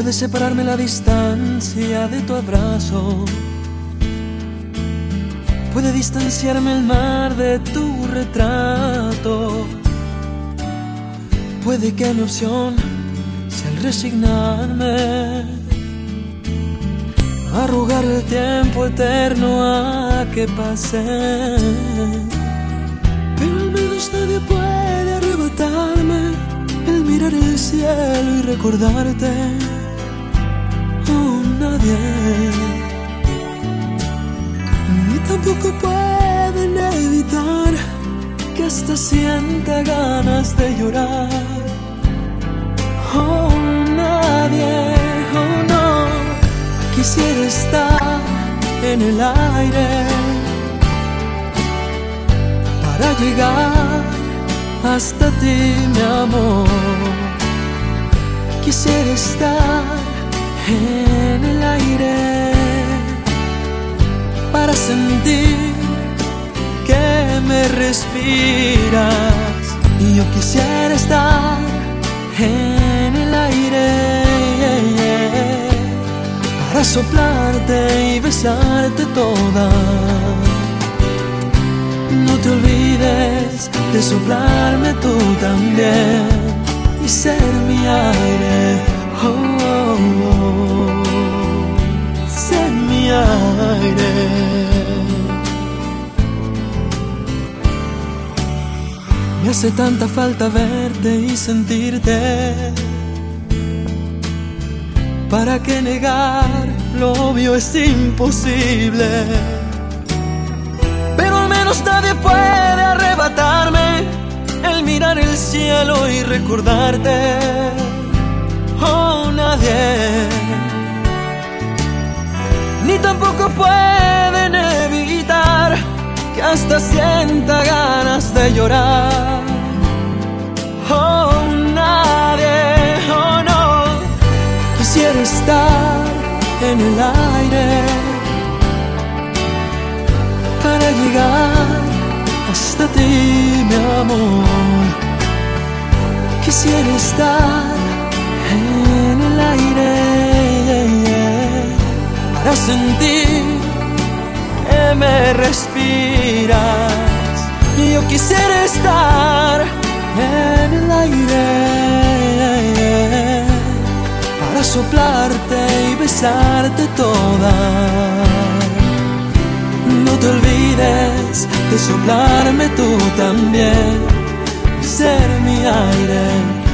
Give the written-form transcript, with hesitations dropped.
Puede separarme la distancia de tu abrazo, puede distanciarme el mar de tu retrato. Puede que mi opción sea el resignarme, arrugar el tiempo eterno a que pase. Pero al menos nadie puede arrebatarme el mirar el cielo y recordarte. Oh, nadie. Ni tampoco pueden evitar que hasta sienta ganas de llorar. Oh, nadie. Oh, no. Quisiera estar en el aire para llegar hasta ti, mi amor. Quisiera estar en el aire para sentir que me respiras. Y yo quisiera estar en el aire para soplarte y besarte toda. No te olvides de soplarme tú también y ser mi aire. Oh, oh, oh. Ser mi aire. Me hace tanta falta verte y sentirte. ¿Para qué negar? Lo obvio es imposible. Pero al menos nadie puede arrebatarme el mirar el cielo y recordarte. Oh, nadie. Ni tampoco pueden evitar que hasta sienta ganas de llorar. Oh, nadie. Oh, no. Quisiera estar en el aire para llegar hasta ti, mi amor. Quisiera estar en el aire para sentir que me respiras. Y yo quisiera estar en el aire para soplarte y besarte toda. No te olvides de soplarme tú también y ser mi aire.